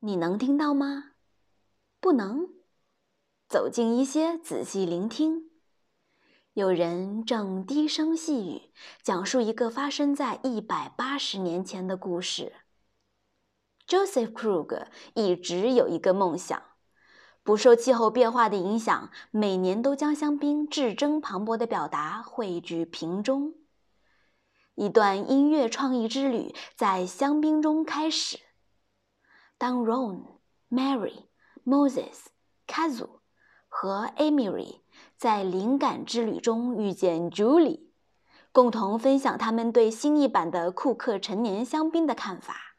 你能听到吗？不能？走近一些，仔细聆听。有人正低声细语，讲述一个发生在180年前的故事。Joseph Krug 一直有一个梦想，不受气候变化的影响，每年都将香槟志争磅礴的表达汇聚瓶中。一段音乐创意之旅在香槟中开始。当 Ron、Mary、Moses、Kazu 和 Emery 在灵感之旅中遇见 Julie， 共同分享他们对新一版的库克陈年香槟的看法。